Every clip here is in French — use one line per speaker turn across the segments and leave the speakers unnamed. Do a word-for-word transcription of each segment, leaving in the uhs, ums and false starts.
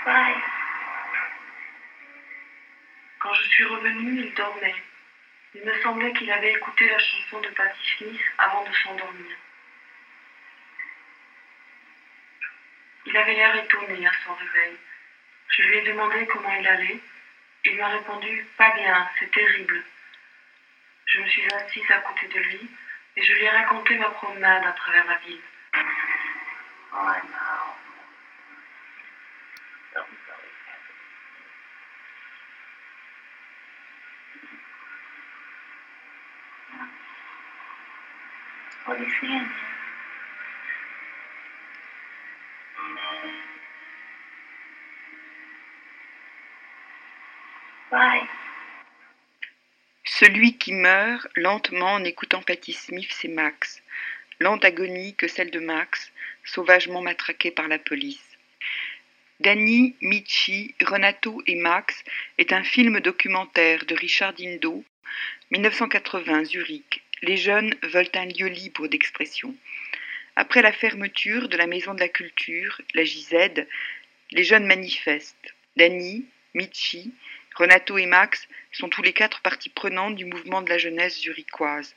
Bye. Quand je suis revenue, il dormait. Il me semblait qu'il avait écouté la chanson de Patti Smith avant de s'endormir. Il avait l'air étonné à son réveil. Je lui ai demandé comment il allait. Il m'a répondu « Pas bien, c'est terrible ». Je me suis assise à côté de lui et je lui ai raconté ma promenade à travers la ville. Oh no. Something's always happening. What are you saying? Bye.
Celui qui meurt lentement en écoutant Patti Smith, c'est Max. Lente agonie que celle de Max, sauvagement matraqué par la police. Danny, Michi, Renato et Max est un film documentaire de Richard Dindo, dix-neuf cent quatre-vingts, Zurich. Les jeunes veulent un lieu libre d'expression. Après la fermeture de la Maison de la Culture, la J Z, les jeunes manifestent. Danny, Michi, Renato et Max sont tous les quatre parties prenantes du mouvement de la jeunesse zurichoise.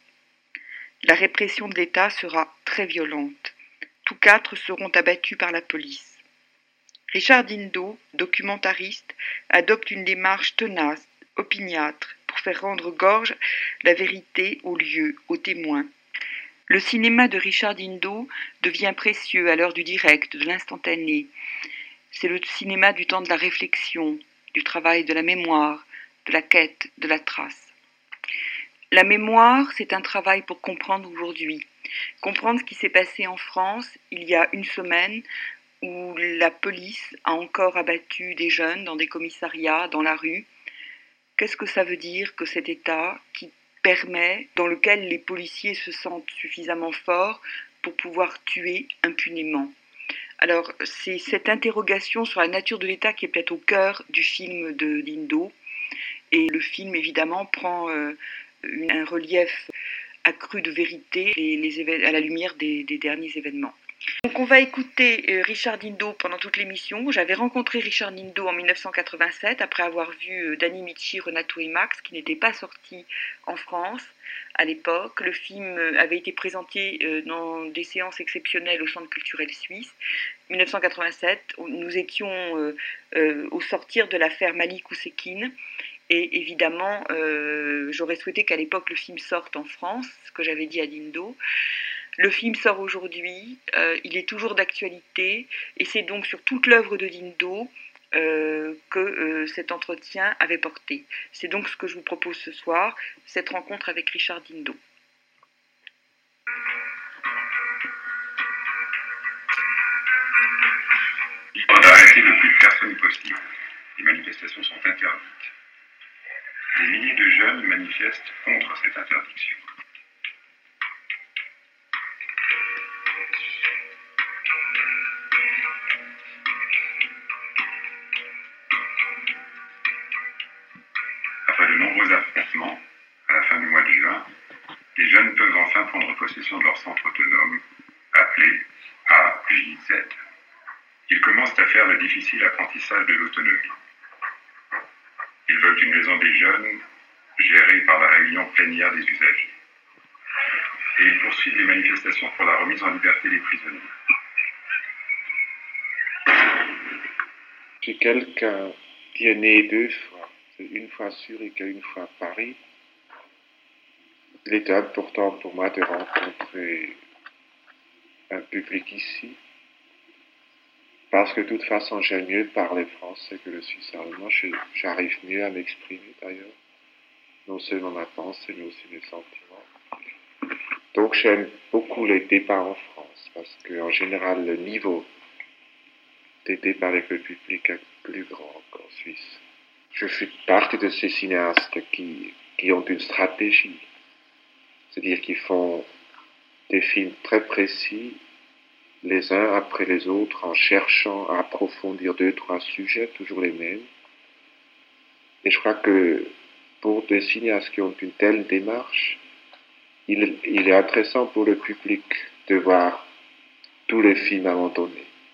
La répression de l'État sera très violente. Tous quatre seront abattus par la police. Richard Dindo, documentariste, adopte une démarche tenace, opiniâtre, pour faire rendre gorge la vérité aux lieux, aux témoins. Le cinéma de Richard Dindo devient précieux à l'heure du direct, de l'instantané. C'est le cinéma du temps de la réflexion, du travail de la mémoire, de la quête, de la trace. La mémoire, c'est un travail pour comprendre aujourd'hui. Comprendre ce qui s'est passé en France il y a une semaine où la police a encore abattu des jeunes dans des commissariats, dans la rue. Qu'est-ce que ça veut dire que cet État qui permet, dans lequel les policiers se sentent suffisamment forts pour pouvoir tuer impunément? Alors, c'est cette interrogation sur la nature de l'État qui est peut-être au cœur du film de Dindo. Et le film, évidemment, prend euh, un relief accru de vérité les, les éve- à la lumière des, des derniers événements. Donc on va écouter euh, Richard Dindo pendant toute l'émission. J'avais rencontré Richard Dindo en dix-neuf cent quatre-vingt-sept après avoir vu euh, Danny, Michi, Renato et Max qui n'était pas sorti en France à l'époque. Le film euh, avait été présenté euh, dans des séances exceptionnelles au Centre culturel suisse. dix-neuf cent quatre-vingt-sept, nous étions euh, euh, au sortir de l'affaire Malik Oussekine. Et évidemment, euh, j'aurais souhaité qu'à l'époque le film sorte en France, ce que j'avais dit à Dindo. Le film sort aujourd'hui, euh, il est toujours d'actualité, et c'est donc sur toute l'œuvre de Dindo euh, que euh, cet entretien avait porté. C'est donc ce que je vous propose ce soir, cette rencontre avec Richard Dindo.
Il faut arrêter le plus de personnes possible. Les manifestations sont interdites. Des milliers de jeunes manifestent contre cette interdiction. Après de nombreux affrontements, à la fin du mois de juin, les jeunes peuvent enfin prendre possession de leur centre autonome, appelé A J Z. Ils commencent à faire le difficile apprentissage de l'autonomie. Ils veulent une maison des jeunes, gérée par la réunion plénière des usagers. Et ils poursuivent les manifestations pour la remise en liberté des prisonniers.
Je suis quelqu'un qui est né deux fois, une fois à Zurich et une fois à Paris. Il était important pour moi de rencontrer un public ici, parce que de toute façon j'aime mieux parler français que le suisse allemand. Je, j'arrive mieux à m'exprimer d'ailleurs, non seulement ma pensée mais aussi mes sentiments. Donc j'aime beaucoup les débats en France, parce qu'en général le niveau des débats avec le public est plus grand qu'en Suisse. Je fais partie de ces cinéastes qui, qui ont une stratégie, c'est-à-dire qui font des films très précis, les uns après les autres, en cherchant à approfondir deux, trois sujets, toujours les mêmes. Et je crois que pour des cinéastes qui ont une telle démarche, il, il est intéressant pour le public de voir tous les films abandonnés.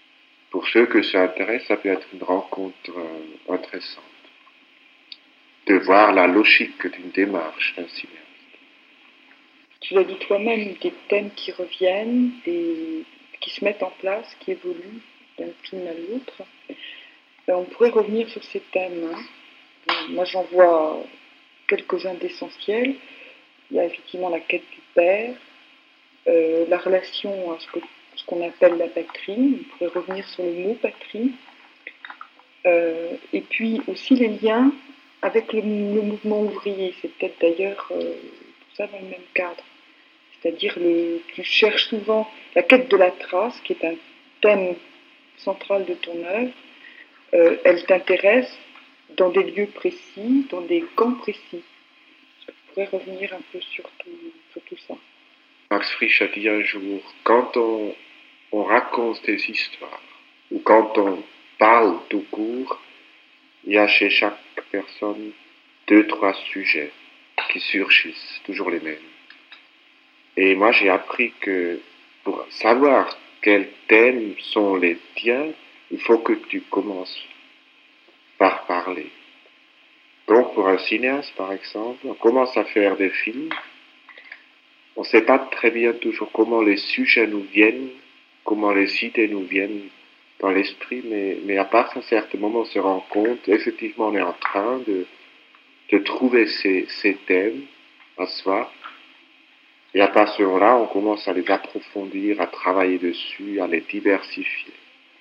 pour ceux que ça intéresse, ça peut être une rencontre euh, intéressante. De voir la logique d'une démarche d'un cinéaste.
Tu l'as dit toi-même, des thèmes qui reviennent, des... qui se mettent en place, qui évoluent d'un film à l'autre. Euh, on pourrait revenir sur ces thèmes. Hein. Moi, j'en vois quelques-uns d'essentiels. Il y a effectivement la quête du père, euh, la relation à ce, que, ce qu'on appelle la patrie. On pourrait revenir sur le mot patrie. Euh, et puis aussi les liens avec le, le mouvement ouvrier. C'est peut-être d'ailleurs euh, tout ça dans le même cadre. C'est-à-dire, le, tu cherches souvent la quête de la trace, qui est un thème central de ton œuvre. Euh, elle t'intéresse dans des lieux précis, dans des camps précis. Je pourrais revenir un peu sur tout, sur tout ça.
Max Frisch a dit un jour, quand on, on raconte des histoires, ou quand on parle tout court, il y a chez chaque personne deux, trois sujets qui surgissent, toujours les mêmes. Et moi, j'ai appris que pour savoir quels thèmes sont les tiens, il faut que tu commences par parler. Donc, pour un cinéaste, par exemple, on commence à faire des films. On ne sait pas très bien toujours comment les sujets nous viennent, comment les idées nous viennent dans l'esprit, mais, mais à part un certain moment, on se rend compte, effectivement, on est en train de, de trouver ces, ces thèmes à soi. Et à partir de là, on commence à les approfondir, à travailler dessus, à les diversifier.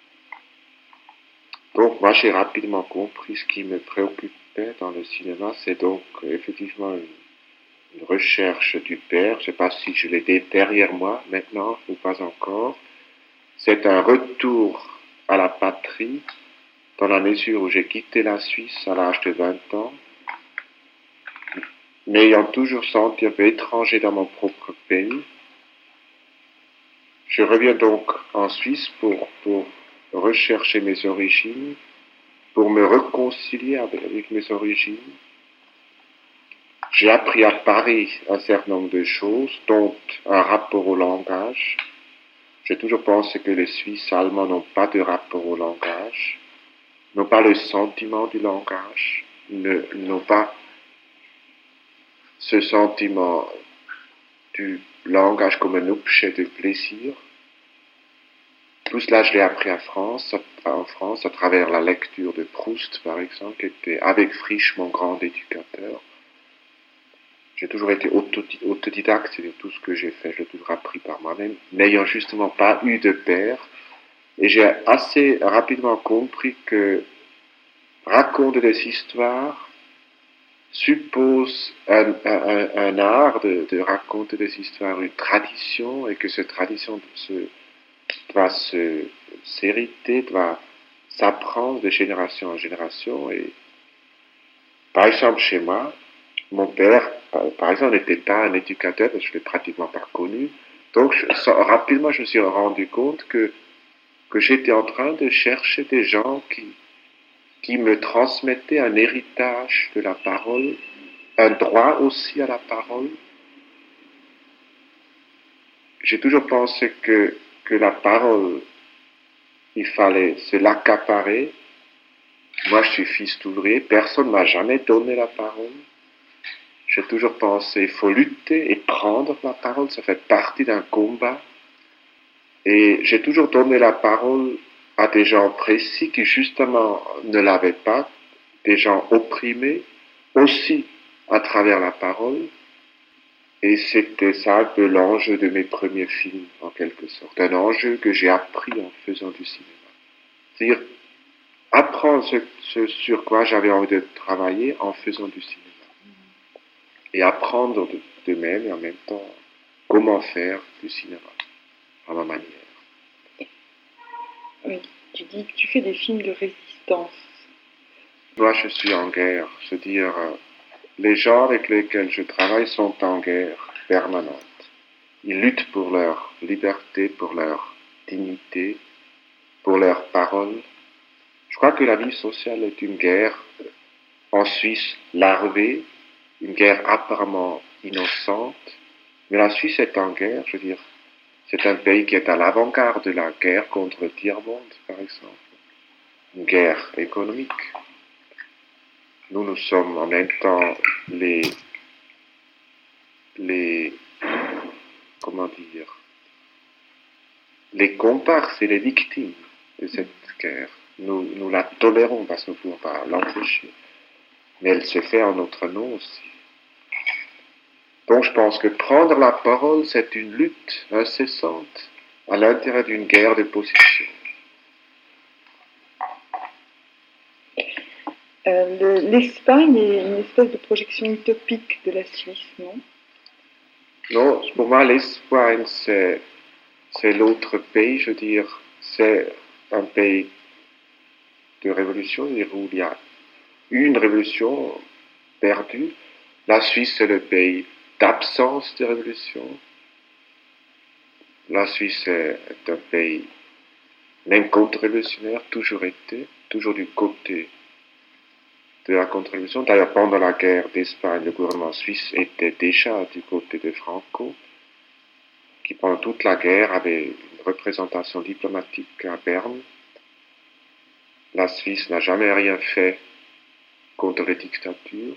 Donc, moi, j'ai rapidement compris ce qui me préoccupait dans le cinéma, c'est donc effectivement une, une recherche du père. Je ne sais pas si je l'ai derrière moi maintenant ou pas encore. C'est un retour à la patrie, dans la mesure où j'ai quitté la Suisse à l'âge de vingt ans, m'ayant toujours senti un peu étranger dans mon propre pays. Je reviens donc en Suisse pour, pour rechercher mes origines, pour me réconcilier avec, avec mes origines. J'ai appris à Paris un certain nombre de choses, dont un rapport au langage. J'ai toujours pensé que les Suisses allemands n'ont pas de rapport au langage, n'ont pas le sentiment du langage, ne, n'ont pas ce sentiment du langage comme un objet de plaisir. Tout cela, je l'ai appris en France, en France, à travers la lecture de Proust, par exemple, qui était avec Frisch mon grand éducateur. J'ai toujours été autodidacte, c'est-à-dire tout ce que j'ai fait, je l'ai toujours appris par moi-même, n'ayant justement pas eu de père. Et j'ai assez rapidement compris que raconter des histoires suppose un, un, un art de, de raconter des histoires, une tradition, et que cette tradition se, doit se, s'hériter, doit s'apprendre de génération en génération. Et par exemple, chez moi, mon père, par exemple, n'était pas un éducateur, parce que je ne l'ai pratiquement pas connu. Donc, je, rapidement, je me suis rendu compte que, que j'étais en train de chercher des gens qui, qui me transmettaient un héritage de la parole, un droit aussi à la parole. J'ai toujours pensé que, que la parole, il fallait se l'accaparer. Moi, je suis fils d'ouvrier, personne ne m'a jamais donné la parole. J'ai toujours pensé, il faut lutter et prendre la parole, ça fait partie d'un combat. Et j'ai toujours donné la parole à des gens précis qui justement ne l'avaient pas, des gens opprimés, aussi à travers la parole. Et c'était ça un peu l'enjeu de mes premiers films, en quelque sorte. Un enjeu que j'ai appris en faisant du cinéma. C'est-à-dire apprendre ce, ce sur quoi j'avais envie de travailler en faisant du cinéma. Et apprendre de, de même et en même temps comment faire du cinéma à ma manière.
Oui, tu dis que tu fais des films de résistance.
Moi, je suis en guerre. C'est-à-dire, euh, les gens avec lesquels je travaille sont en guerre permanente. Ils luttent pour leur liberté, pour leur dignité, pour leur parole. Je crois que la vie sociale est une guerre, en Suisse, larvée, une guerre apparemment innocente, mais la Suisse est en guerre, je veux dire, C'est un pays qui est à l'avant-garde de la guerre contre le tiers-monde, par exemple. Une guerre économique. Nous, nous sommes en même temps les, les, comment dire, les comparses et les victimes de cette guerre. Nous, nous la tolérons parce que nous ne pouvons pas l'empêcher. Mais elle se fait en notre nom aussi. Donc je pense que prendre la parole, c'est une lutte incessante à l'intérieur d'une guerre de position.
Euh, le- L'Espagne est une espèce de projection utopique de la Suisse, non?
Non, pour moi, l'Espagne, c'est, c'est l'autre pays, je veux dire, c'est un pays de révolution, je veux dire, où il y a eu une révolution perdue. La Suisse, c'est le pays d'absence de révolution. La Suisse est un pays même contre-révolutionnaire, toujours été, toujours du côté de la contre-révolution. D'ailleurs, pendant la guerre d'Espagne, le gouvernement suisse était déjà du côté de Franco, qui pendant toute la guerre avait une représentation diplomatique à Berne. La Suisse n'a jamais rien fait contre les dictatures.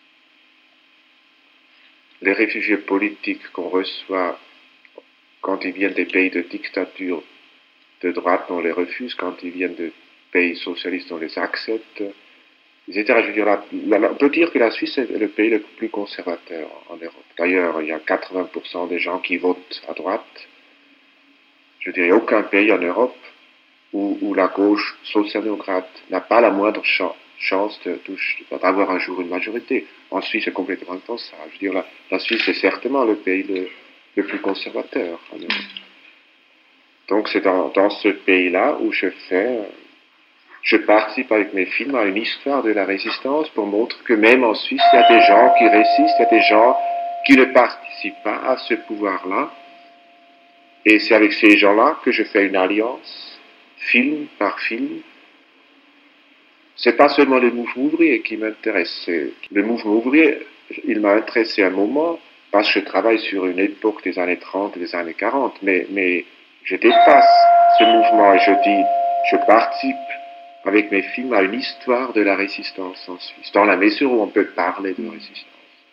Les réfugiés politiques qu'on reçoit quand ils viennent des pays de dictature de droite, on les refuse. Quand ils viennent de pays socialistes, on les accepte, et cetera. Je veux dire, la, la, on peut dire que la Suisse est le pays le plus conservateur en Europe. D'ailleurs, il y a quatre-vingts pour cent des gens qui votent à droite. Je veux dire, il n'y a aucun pays en Europe où, où la gauche social-démocrate n'a pas la moindre ch- chance de, de, d'avoir un jour une majorité. En Suisse, c'est complètement impensable. Je veux dire, la, la Suisse est certainement le pays le, le plus conservateur en Europe. Donc c'est dans, dans ce pays-là où je fais, je participe avec mes films à une histoire de la résistance pour montrer que même en Suisse, il y a des gens qui résistent, il y a des gens qui ne participent pas à ce pouvoir-là. Et c'est avec ces gens-là que je fais une alliance, film par film. C'est pas seulement le mouvement ouvrier qui m'intéresse. C'est, le mouvement ouvrier, il m'a intéressé un moment parce que je travaille sur une époque des années trente et des années quarante, mais, mais je dépasse ce mouvement et je dis, je participe avec mes films à une histoire de la résistance en Suisse, dans la mesure où on peut parler de résistance.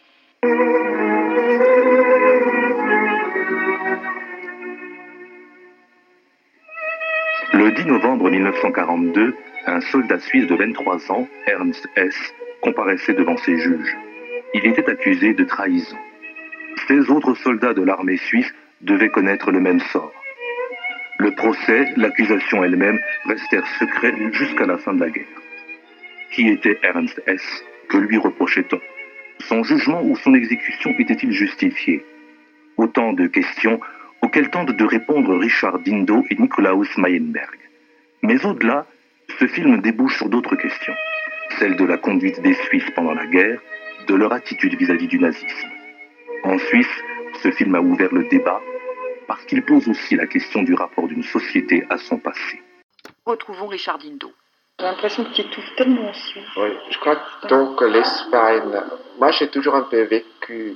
Le dix novembre mille neuf cent quarante-deux, un soldat suisse de vingt-trois ans, Ernst Hess, comparaissait devant ses juges. Il était accusé de trahison. seize autres soldats de l'armée suisse devaient connaître le même sort. Le procès, l'accusation elle-même restèrent secrets jusqu'à la fin de la guerre. Qui était Ernst Hess? Que lui reprochait-on? Son jugement ou son exécution était-il justifié? Autant de questions auxquelles tentent de répondre Richard Dindo et Nikolaus Mayenberg. Mais au-delà, ce film débouche sur d'autres questions. Celle de la conduite des Suisses pendant la guerre, de leur attitude vis-à-vis du nazisme. En Suisse, ce film a ouvert le débat parce qu'il pose aussi la question du rapport d'une société à son passé.
Retrouvons Richard Dindo. J'ai l'impression que tu étouffes tellement en Suisse.
Oui, je crois que donc l'Espagne, moi j'ai toujours un peu vécu,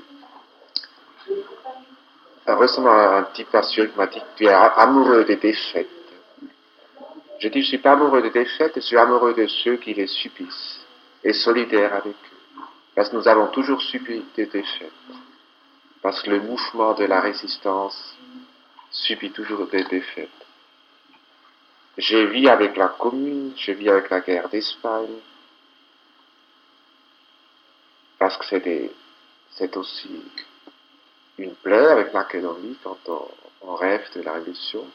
récemment un type à Zurich m'a dit que tu es amoureux des défaites. Je dis je ne suis pas amoureux des défaites, je suis amoureux de ceux qui les subissent et solidaire avec eux. Parce que nous avons toujours subi des défaites. Parce que le mouvement de la résistance subit toujours des défaites. J'ai vécu avec la Commune, j'ai vécu avec la guerre d'Espagne, parce que c'est, des, c'est aussi une plaie avec laquelle on vit quand on, on rêve de la révolution.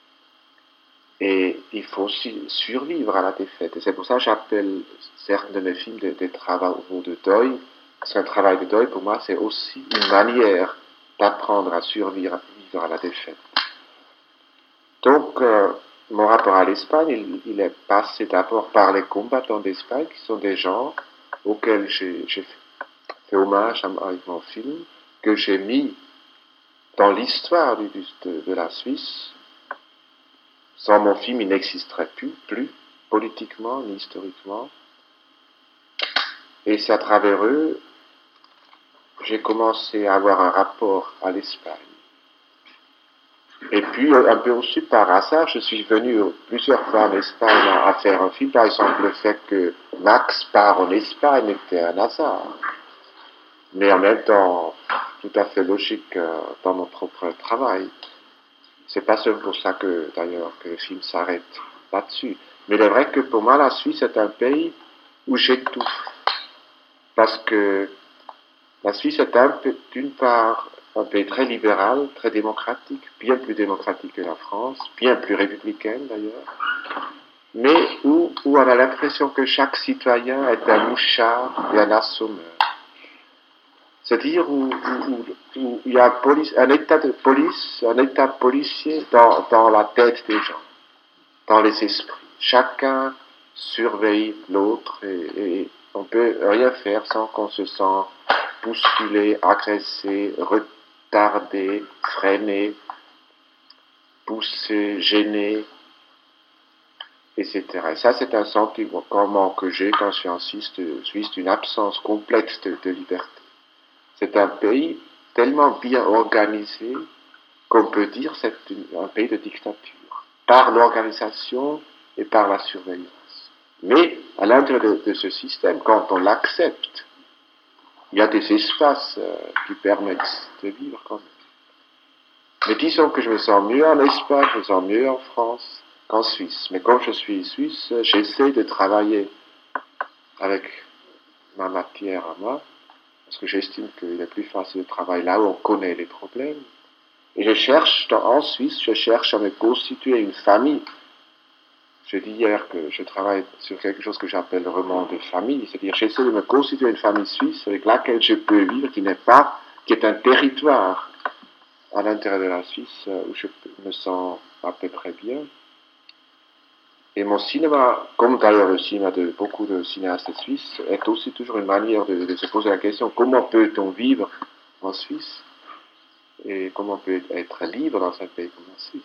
Et il faut aussi survivre à la défaite. Et c'est pour ça que j'appelle certains de mes films des, des travaux de deuil, parce qu'un travail de deuil, pour moi, c'est aussi une manière d'apprendre à survivre à la défaite. Donc, euh, mon rapport à l'Espagne, il, il est passé d'abord par les combattants d'Espagne, qui sont des gens auxquels j'ai, j'ai fait hommage avec mon film, que j'ai mis dans l'histoire du, de, de la Suisse. Sans mon film, il n'existerait plus, plus politiquement ni historiquement. Et c'est à travers eux j'ai commencé à avoir un rapport à l'Espagne. Et puis, un peu aussi par hasard, je suis venu plusieurs fois en Espagne à faire un film. Par exemple, le fait que Max part en Espagne était un hasard. Mais en même temps, tout à fait logique dans mon propre travail. C'est pas seulement pour ça que, d'ailleurs, que le film s'arrête là-dessus. Mais il est vrai que pour moi, la Suisse est un pays où j'étouffe. Parce que la Suisse est un peu, d'une part, un pays très libéral, très démocratique, bien plus démocratique que la France, bien plus républicaine d'ailleurs, mais où, où on a l'impression que chaque citoyen est un mouchard et un assommeur. C'est-à-dire où, où, où, où il y a un, police, un état de police, un état policier dans, dans la tête des gens, dans les esprits. Chacun surveille l'autre et, et on peut rien faire sans qu'on se sente bousculé, agressé, retardé, freiné, poussé, gêné, et cetera. Et ça, c'est un sentiment que j'ai quand je suis en Suisse, Suisse d'une absence complète de, de liberté. C'est un pays tellement bien organisé qu'on peut dire que c'est un pays de dictature, par l'organisation et par la surveillance. Mais à l'intérieur de, de ce système, quand on l'accepte, il y a des espaces euh, qui permettent de vivre quand même. Mais disons que je me sens mieux en Espagne, je me sens mieux en France qu'en Suisse. Mais quand je suis suisse, j'essaie de travailler avec ma matière à moi, parce que j'estime qu'il est plus facile de travailler là où on connaît les problèmes. Et je cherche, dans, en Suisse, je cherche à me constituer une famille. Je dis hier que je travaille sur quelque chose que j'appelle le roman de famille, c'est-à-dire j'essaie de me constituer une famille suisse avec laquelle je peux vivre, qui n'est pas, qui est un territoire à l'intérieur de la Suisse où je me sens à peu près bien. Et mon cinéma, comme d'ailleurs le cinéma de beaucoup de cinéastes suisses, est aussi toujours une manière de, de se poser la question comment peut-on vivre en Suisse et comment peut on être libre dans un pays comme la Suisse.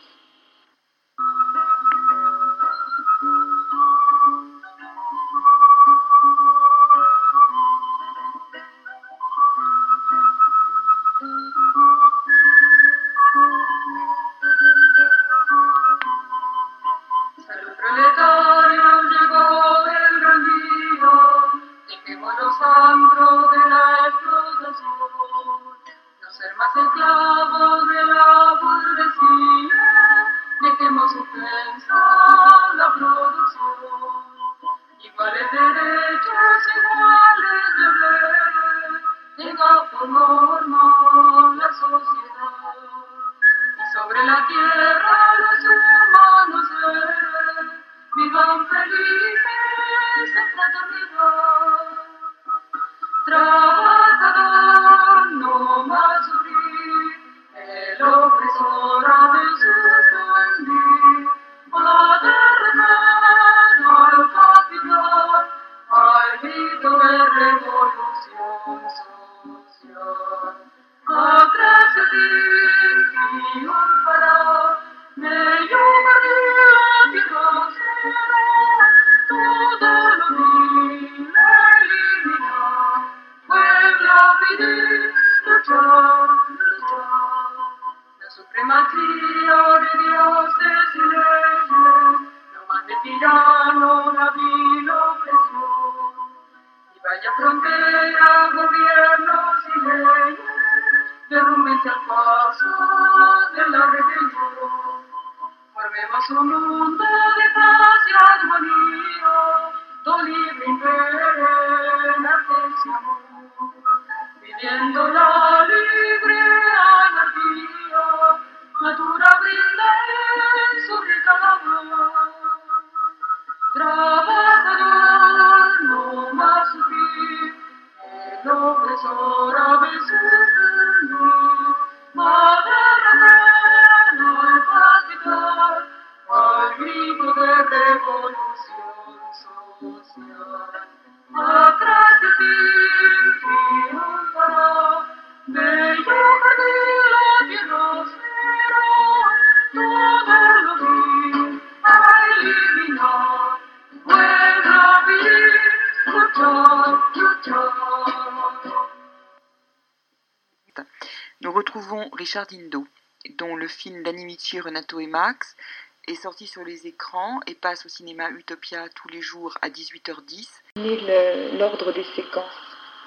Nous retrouvons Richard Dindo. dont le film d'Annie Michi, Renato et Max, est sorti sur les écrans et passe au cinéma Utopia tous les jours à dix-huit heures dix. Quel est l'ordre des séquences?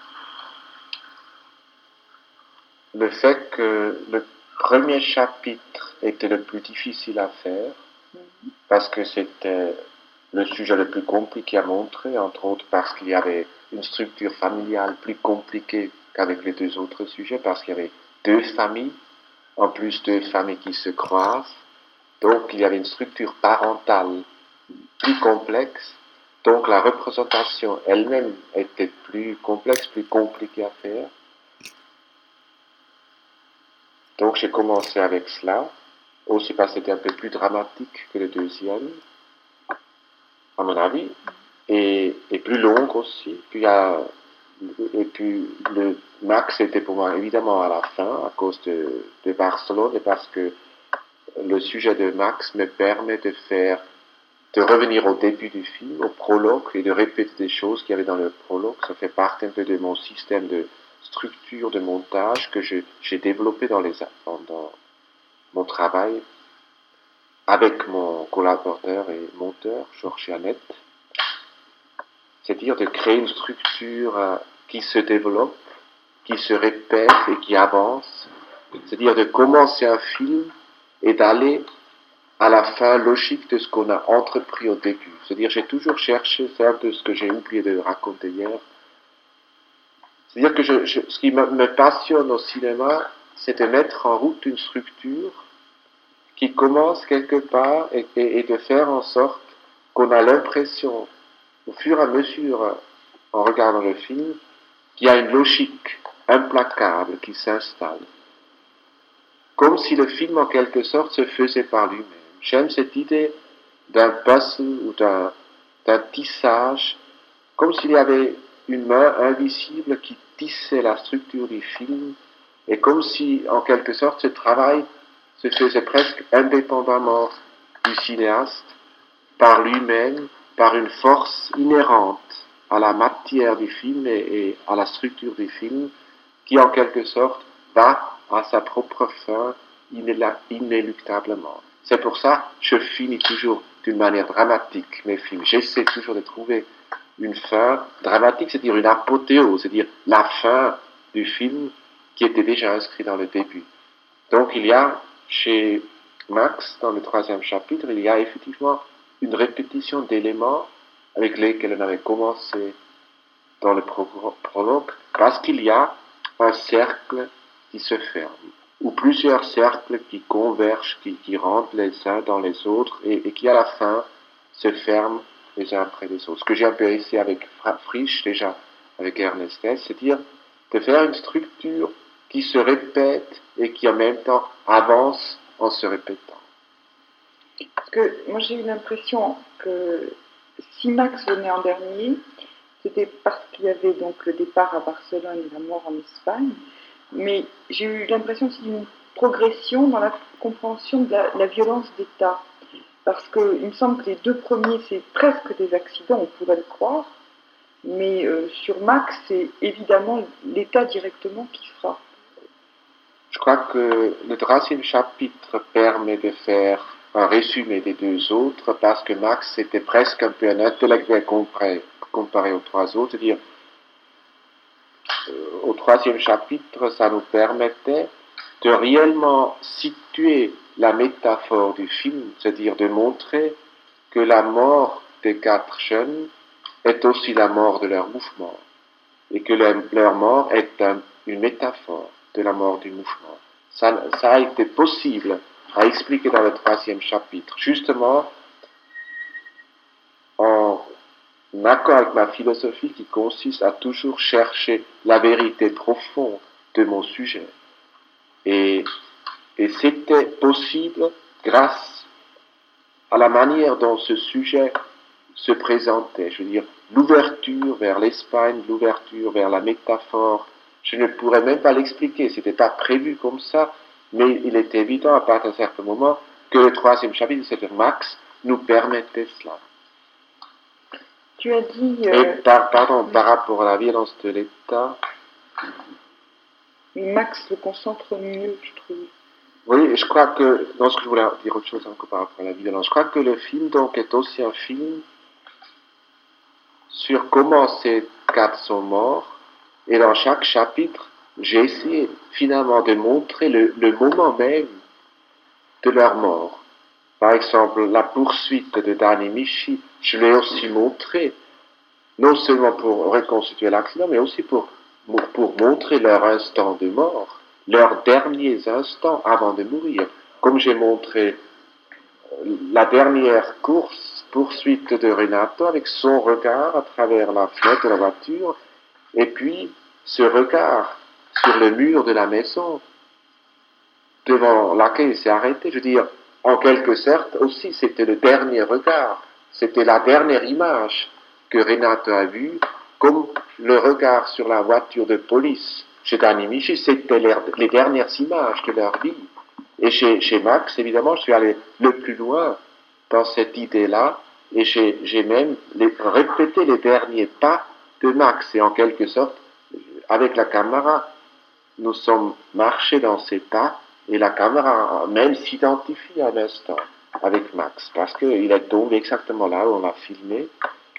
Le fait que le premier chapitre était le plus difficile à faire, mm-hmm. parce que c'était le sujet le plus compliqué à montrer, entre autres parce qu'il y avait une structure familiale plus compliquée qu'avec les deux autres sujets, parce qu'il y avait deux familles, en plus deux familles qui se croisent, donc il y avait une structure parentale plus complexe, donc la représentation elle-même était plus complexe, plus compliquée à faire. Donc j'ai commencé avec cela, aussi parce que c'était un peu plus dramatique que le deuxième, à mon avis, et, et plus long aussi. Puis, il y a, et puis le Max était pour moi évidemment à la fin, à cause de, de Barcelone, et parce que le sujet de Max me permet de faire, de revenir au début du film, au prologue, et de répéter des choses qu'il y avait dans le prologue. Ça fait partie un peu de mon système de structure de montage que je, j'ai développé dans, les, dans, dans mon travail avec mon collaborateur et monteur, Georges Annette. C'est-à-dire de créer une structure euh, qui se développe, qui se répète et qui avance. C'est-à-dire de commencer un film et d'aller à la fin logique de ce qu'on a entrepris au début. C'est-à-dire j'ai toujours cherché, c'est un peu ce que j'ai oublié de raconter hier, c'est-à-dire que je, je, ce qui me, me passionne au cinéma, c'est de mettre en route une structure qui commence quelque part et, et, et de faire en sorte qu'on a l'impression, au fur et à mesure, en regardant le film, qu'il y a une logique implacable qui s'installe. Comme si le film, en quelque sorte, se faisait par lui-même. J'aime cette idée d'un puzzle ou d'un, d'un tissage, comme s'il y avait une main invisible qui tissait la structure du film, et comme si, en quelque sorte, ce travail se faisait presque indépendamment du cinéaste, par lui-même, par une force inhérente à la matière du film et, et à la structure du film, qui, en quelque sorte, va à sa propre fin inéluctablement. C'est pour ça que je finis toujours d'une manière dramatique mes films. J'essaie toujours de trouver une fin dramatique, c'est-à-dire une apothéose, c'est-à-dire la fin du film qui était déjà inscrite dans le début. Donc il y a chez Max, dans le troisième chapitre, il y a effectivement une répétition d'éléments avec lesquels on avait commencé dans le prologue, parce qu'il y a un cercle qui se ferme, ou plusieurs cercles qui convergent, qui, qui rentrent les uns dans les autres, et, et qui à la fin se ferment les uns après les autres. Ce que j'ai un peu essayé avec Frisch, déjà avec Ernest Hesse, c'est-à-dire de faire une structure qui se répète et qui en même temps avance en se répétant.
Parce que moi j'ai eu l'impression que si Max venait en dernier, c'était parce qu'il y avait donc le départ à Barcelone et la mort en Espagne, mais j'ai eu l'impression aussi d'une progression dans la compréhension de la, la violence d'État. Parce qu'il me semble que les deux premiers, c'est presque des accidents, on pourrait le croire, mais euh, sur Max, c'est évidemment l'État directement qui frappe.
Je crois que le troisième chapitre permet de faire un résumé des deux autres, parce que Max était presque un peu un intellectuel comparé, comparé aux trois autres. C'est-à-dire, euh, au troisième chapitre, ça nous permettait de réellement situer la métaphore du film, c'est-à-dire de montrer que la mort des quatre jeunes est aussi la mort de leur mouvement, et que leur, leur mort est un, une métaphore de la mort du mouvement. Ça, ça a été possible à expliquer dans le troisième chapitre, justement en accord avec ma philosophie qui consiste à toujours chercher la vérité profonde de mon sujet. Et, et c'était possible grâce à la manière dont ce sujet se présentait. Je veux dire, l'ouverture vers l'Espagne, l'ouverture vers la métaphore, je ne pourrais même pas l'expliquer, c'était pas prévu comme ça, mais il était évident à partir d'un certain moment que le troisième chapitre, c'est-à-dire Max, nous permettait cela.
Tu as dit... Euh...
Et par, pardon, par rapport à la violence de l'État...
Mais Max le concentre mieux, je trouve.
Oui, je crois que, non, ce que je voulais dire autre chose encore par rapport à la violence, je crois que le film donc est aussi un film sur comment ces quatre sont morts, et dans chaque chapitre, j'ai essayé finalement de montrer le, le moment même de leur mort. Par exemple, la poursuite de Danny Michi, je l'ai aussi montré, non seulement pour reconstituer l'accident, mais aussi pour, pour montrer leur instant de mort, leurs derniers instants avant de mourir. Comme j'ai montré la dernière course, poursuite de Renato avec son regard à travers la fenêtre de la voiture, et puis ce regard sur le mur de la maison devant laquelle il s'est arrêté. Je veux dire, en quelque sorte aussi, c'était le dernier regard, c'était la dernière image que Renato a vue, comme le regard sur la voiture de police chez Danny Michi, c'était les dernières images de leur vie. Et chez, chez Max, évidemment, je suis allé le plus loin dans cette idée-là, et j'ai, j'ai même les, répété les derniers pas de Max, et en quelque sorte, avec la caméra, nous sommes marchés dans ces pas, et la caméra même s'identifie à l'instant avec Max, parce qu'il est tombé exactement là où on l'a filmé,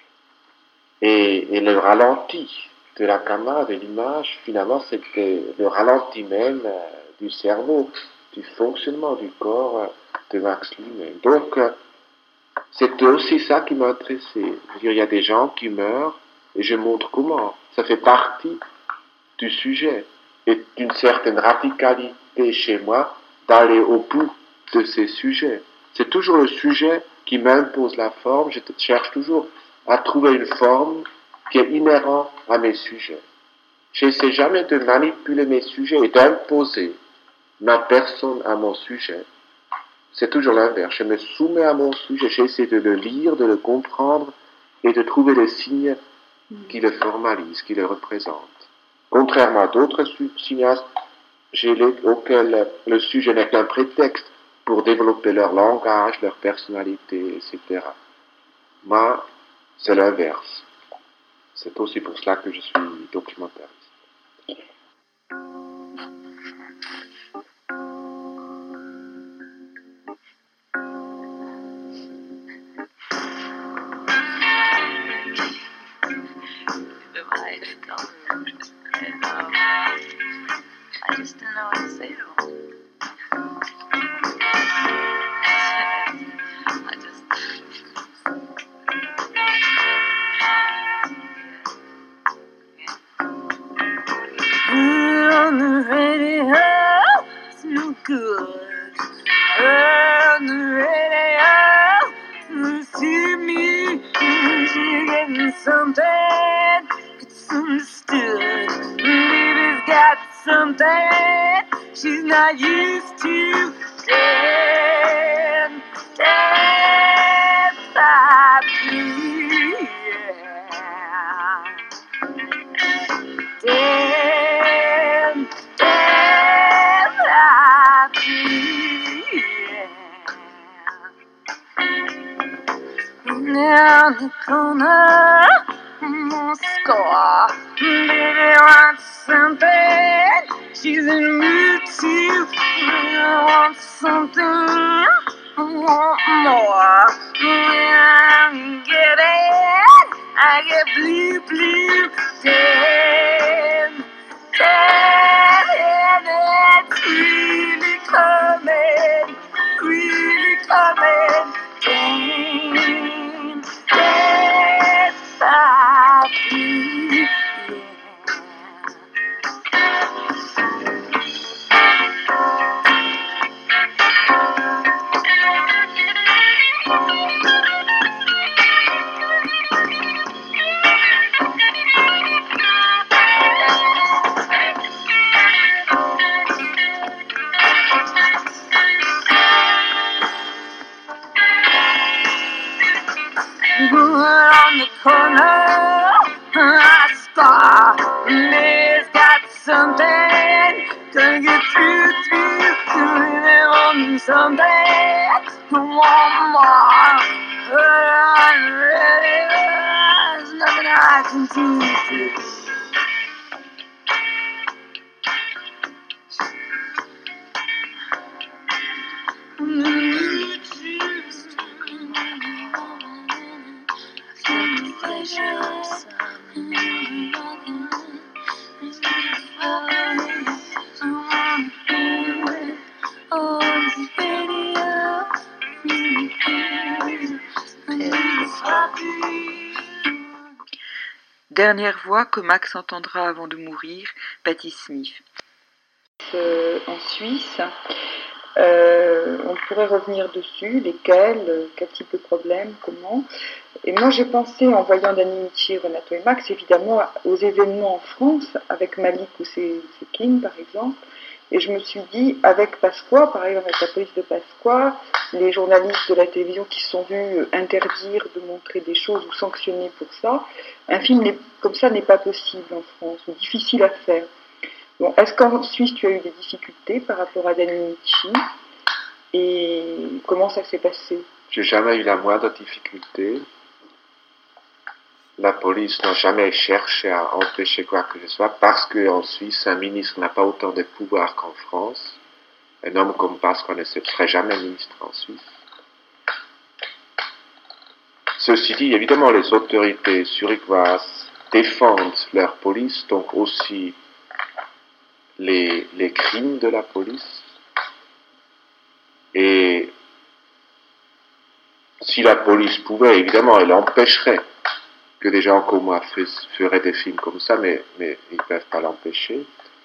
et, et le ralenti de la caméra, de l'image, finalement, c'était le ralenti même euh, du cerveau, du fonctionnement du corps euh, de Max lui-même. Donc, euh, c'était aussi ça qui m'a intéressé. Je veux dire, il y a des gens qui meurent, et je montre comment. Ça fait partie du sujet, et d'une certaine radicalité chez moi d'aller au bout de ces sujets. C'est toujours le sujet qui m'impose la forme. Je cherche toujours à trouver une forme qui est inhérente à mes sujets. Je n'essaie jamais de manipuler mes sujets et d'imposer ma personne à mon sujet. C'est toujours l'inverse. Je me soumets à mon sujet, j'essaie de le lire, de le comprendre et de trouver les signes qui le formalisent, qui le représentent. Contrairement à d'autres cinéastes auxquels le sujet n'est qu'un prétexte pour développer leur langage, leur personnalité, et cetera. Moi, c'est l'inverse. C'est aussi pour cela que je suis documentariste.
I just didn't know what to say to him. I just. On the radio, it's no good. On the radio, you see me, you're getting something. It's understood. Baby's got something she's not used to. Ten, ten, five, yeah. Ten, ten, five, yeah. Down the corner, on score. Baby wants something. She's in the mood to. I want something. I want more. When I get it, I get blue, blue. Ten, ten, it's really coming, really coming. Ten, ten, five, yeah. On the corner, I star. He's got something, gonna get through, through, through. They want something, I want more. But I'm ready, there's nothing I can do. pleasures.
Dernière voix que Max entendra avant de mourir, Patti Smith. Euh, en Suisse, euh, on pourrait revenir dessus, lesquels, quel type de problème, comment. Et moi j'ai pensé, en voyant Danny Michi, Renato et Max, évidemment aux événements en France, avec Malik ou ses King par exemple. Et je me suis dit, avec Pasqua, par exemple avec la police de Pasqua, les journalistes de la télévision qui se sont vus interdire de montrer des choses ou sanctionnés pour ça, un film comme ça n'est pas possible en France, ou difficile à faire. Bon, est-ce qu'en Suisse tu as eu des difficultés par rapport à Danny Michi? Et comment ça s'est passé?
J'ai jamais eu la moindre difficulté. La police n'a jamais cherché à empêcher quoi que ce soit, parce qu'en Suisse, un ministre n'a pas autant de pouvoir qu'en France. Un homme comme Pasqua ne serait jamais ministre en Suisse. Ceci dit, évidemment, les autorités zurichoises défendent leur police, donc aussi les, les crimes de la police. Et si la police pouvait, évidemment, elle empêcherait que des gens comme moi feraient des films comme ça, mais, mais ils ne peuvent pas l'empêcher.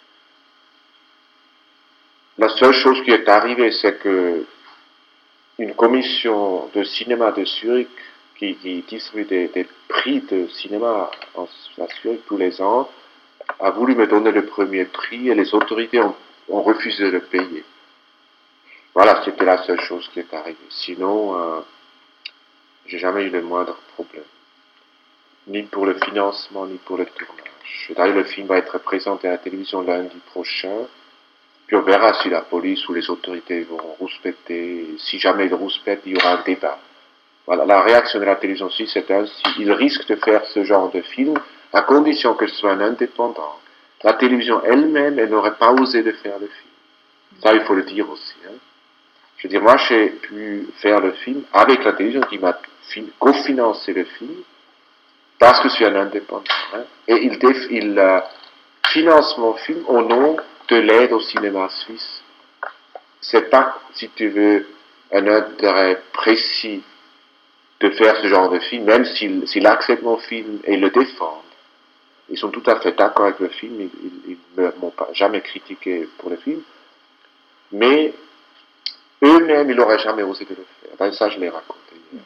La seule chose qui est arrivée, c'est que une commission de cinéma de Zurich, qui, qui distribue des, des prix de cinéma en, à Zurich tous les ans, a voulu me donner le premier prix et les autorités ont, ont refusé de le payer. Voilà, c'était la seule chose qui est arrivée. Sinon, euh, j'ai jamais eu le moindre problème. Ni pour le financement, ni pour le tournage. D'ailleurs, le film va être présenté à la télévision lundi prochain, puis on verra si la police ou les autorités vont rouspéter. Si jamais ils rouspètent, il y aura un débat. Voilà, la réaction de la télévision suisse est ainsi. Ils risquent de faire ce genre de film, à condition que ce soit un indépendant. La télévision elle-même, elle n'aurait pas osé de faire le film. Ça, il faut le dire aussi. Hein. Je veux dire, moi, j'ai pu faire le film avec la télévision qui m'a cofinancé le film, parce que je suis un indépendant. Hein, et il, déf, il euh, finance mon film au nom de l'aide au cinéma suisse. C'est pas, si tu veux, un intérêt précis de faire ce genre de film, même s'il, s'il accepte mon film et le défendent. Ils sont tout à fait d'accord avec le film, ils ne m'ont pas jamais critiqué pour le film, mais eux-mêmes, ils n'auraient jamais osé de le faire. Ben, ça, je l'ai raconté hier.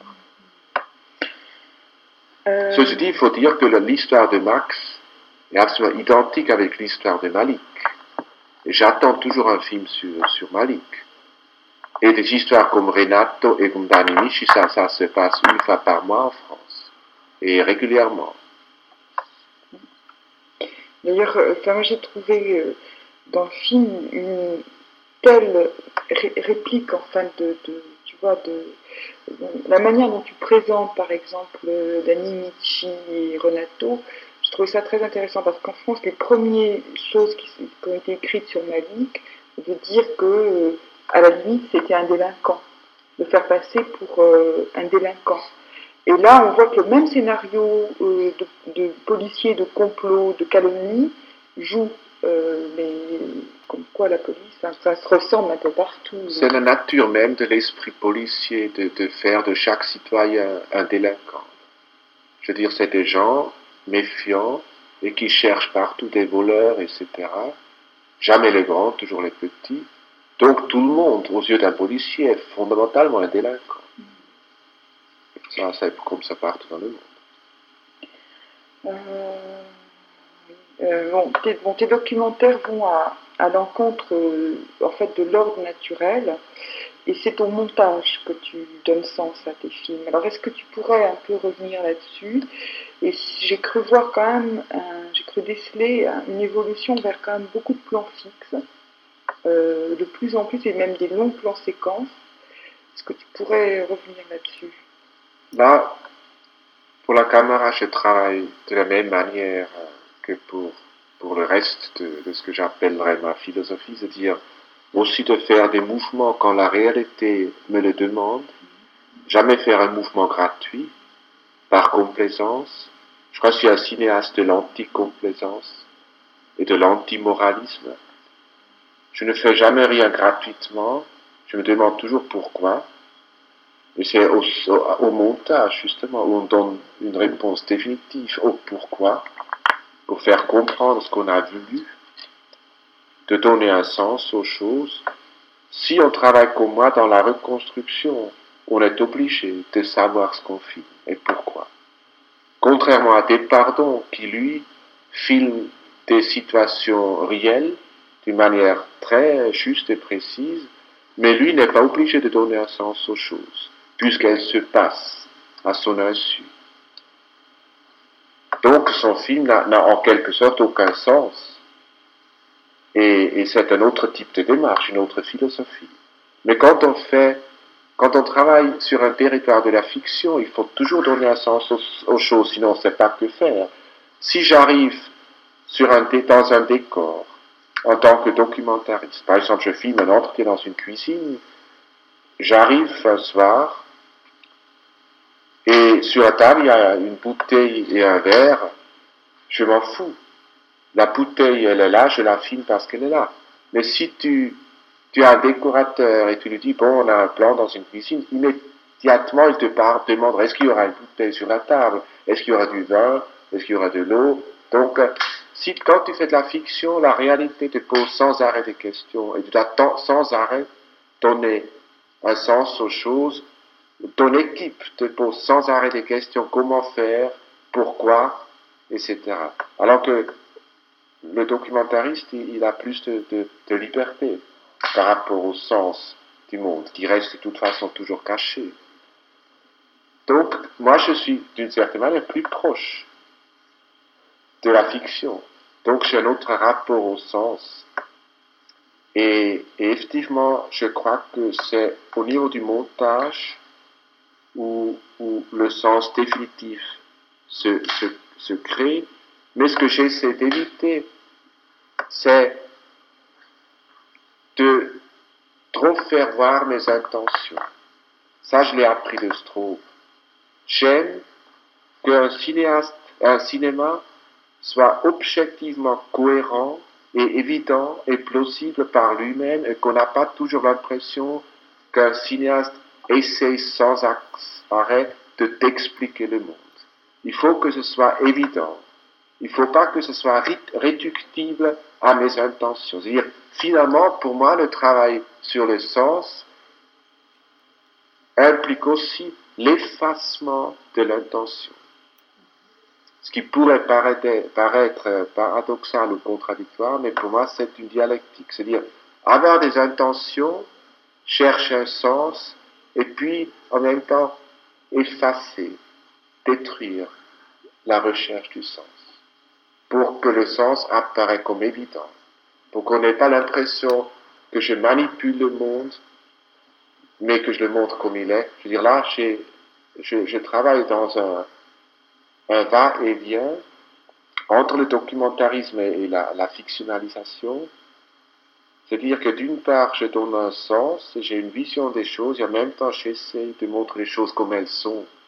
Euh... Ceci dit, il faut dire que l'histoire de Max est absolument identique avec l'histoire de Malik. Et j'attends toujours un film sur, sur Malik. Et des histoires comme Renato et comme Danny Michi, ça, ça se passe une fois par mois en France. Et régulièrement.
D'ailleurs, enfin, moi j'ai trouvé euh, dans le film une telle ré- réplique, enfin, de, de, tu vois, de, de la manière dont tu présentes, par exemple, Danny Michi et Renato. Je trouvais ça très intéressant parce qu'en France, les premières choses qui, qui ont été écrites sur Malik, de dire que, euh, à la limite, c'était un délinquant, de faire passer pour euh, un délinquant. Et là, on voit que le même scénario euh, de, de policiers, de complot, de calomnie joue. Euh, mais comme quoi la police, hein, ça se ressemble un peu partout.
C'est hein. La nature même de l'esprit policier de, de faire de chaque citoyen un délinquant. Je veux dire, c'est des gens méfiants et qui cherchent partout des voleurs, et cetera. Jamais les grands, toujours les petits. Donc tout le monde, aux yeux d'un policier, est fondamentalement un délinquant. Ça, c'est comme ça partout dans le monde.
Euh, euh, bon, tes, bon, tes documentaires vont à, à l'encontre euh, en fait, de l'ordre naturel, et c'est au montage que tu donnes sens à tes films. Alors est-ce que tu pourrais un peu revenir là-dessus? Et j'ai cru voir quand même, un, j'ai cru déceler un, une évolution vers quand même beaucoup de plans fixes, euh, de plus en plus, et même des longs plans séquences. Est-ce que tu pourrais revenir là-dessus?
Là, pour la caméra, je travaille de la même manière que pour, pour le reste de, de ce que j'appellerais ma philosophie, c'est-à-dire aussi de faire des mouvements quand la réalité me le demande, jamais faire un mouvement gratuit, par complaisance. Je crois que je suis un cinéaste de l'anti-complaisance et de l'anti-moralisme. Je ne fais jamais rien gratuitement, je me demande toujours pourquoi. Et c'est au, au, au montage, justement, où on donne une réponse définitive au pourquoi, pour faire comprendre ce qu'on a voulu, de donner un sens aux choses. Si on travaille comme moi dans la reconstruction, on est obligé de savoir ce qu'on filme et pourquoi. Contrairement à Despardon, qui lui filme des situations réelles d'une manière très juste et précise, mais lui n'est pas obligé de donner un sens aux choses, puisqu'elles se passent à son insu. Donc son film n'a, n'a en quelque sorte aucun sens. Et, et c'est un autre type de démarche, une autre philosophie. Mais quand on fait, quand on travaille sur un territoire de la fiction, il faut toujours donner un sens aux, aux choses, sinon on ne sait pas que faire. Si j'arrive sur un, dans un décor, en tant que documentariste, par exemple je filme un entretien dans une cuisine, j'arrive un soir, et sur la table il y a une bouteille et un verre, je m'en fous. La bouteille, elle est là, je la filme parce qu'elle est là. Mais si tu, tu as un décorateur et tu lui dis, bon, on a un plan dans une cuisine, immédiatement, il te parle, te demande, est-ce qu'il y aura une bouteille sur la table? Est-ce qu'il y aura du vin? Est-ce qu'il y aura de l'eau? Donc, si quand tu fais de la fiction, la réalité te pose sans arrêt des questions et tu dois sans arrêt donner un sens aux choses, ton équipe te pose sans arrêt des questions, comment faire, pourquoi, et cetera. Alors que le documentariste, il, il a plus de, de, de liberté par rapport au sens du monde, qui reste de toute façon toujours caché. Donc, moi, je suis d'une certaine manière plus proche de la fiction. Donc, j'ai un autre rapport au sens. Et, et effectivement, je crois que c'est au niveau du montage où, où le sens définitif se, se, se crée. Mais ce que j'essaie d'éviter, c'est de trop faire voir mes intentions. Ça, je l'ai appris de Straub. J'aime qu'un cinéaste, un cinéma soit objectivement cohérent et évident et plausible par lui-même et qu'on n'a pas toujours l'impression qu'un cinéaste essaie sans arrêt de t'expliquer le monde. Il faut que ce soit évident. Il ne faut pas que ce soit réductible à mes intentions. C'est-à-dire, finalement, pour moi, le travail sur le sens implique aussi l'effacement de l'intention. Ce qui pourrait paraître, paraître paradoxal ou contradictoire, mais pour moi, c'est une dialectique. C'est-à-dire, avoir des intentions, chercher un sens, et puis, en même temps, effacer, détruire la recherche du sens, pour que le sens apparaisse comme évident, pour qu'on n'ait pas l'impression que je manipule le monde, mais que je le montre comme il est. Je veux dire, là, j'ai, je, je travaille dans un, un va-et-vient entre le documentarisme et la, la fictionnalisation. C'est-à-dire que d'une part, je donne un sens, et j'ai une vision des choses, et en même temps, j'essaie de montrer les choses comme elles sont.